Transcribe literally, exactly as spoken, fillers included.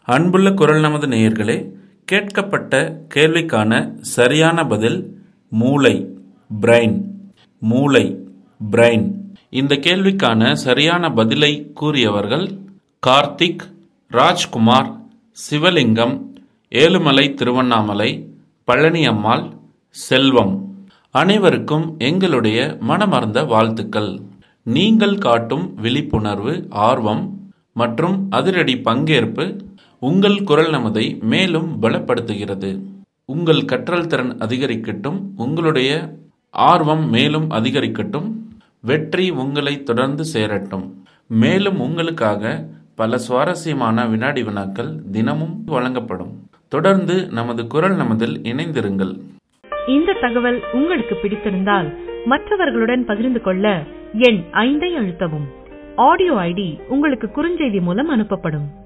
அன்புள்ள குரல் நமது நேயர்களே, கேட்கப்பட்ட கேள்விக்கான சரியான பதில் மூளை, பிரைன். மூளை, பிரைன். இந்த கேள்விக்கான சரியான பதிலை கூறியவர்கள் கார்த்திக், ராஜ்குமார், சிவலிங்கம், ஏழுமலை திருவண்ணாமலை, பழனியம்மாள், செல்வம். அனைவருக்கும் எங்களுடைய மனமார்ந்த வாழ்த்துக்கள். நீங்கள் காட்டும் விழிப்புணர்வு, ஆர்வம் மற்றும் அதிரடி பங்கேற்பு உங்கள் குரல் நமதை மேலும் பலப்படுத்துகிறது. உங்கள் கற்றல் திறன் அதிகரிக்கட்டும், உங்களுடைய ஆர்வம் மேலும் அதிகரிக்கட்டும், வெற்றி உங்களை தொடர்ந்து சேரட்டும். மேலும் உங்களுக்காக பல சுவாரஸ்யமான வினாடி வினாக்கள் தினமும் வழங்கப்படும். தொடர்ந்து நமது குரல் நமதில் இணைந்திருங்கள். இந்த தகவல் உங்களுக்கு பிடித்திருந்தால் மற்றவர்களுடன் பகிர்ந்து கொள்ள எண் ஐந்தை அழுத்தவும். ஆடியோ ஐடி உங்களுக்கு குறுஞ்செய்தி மூலம் அனுப்பப்படும்.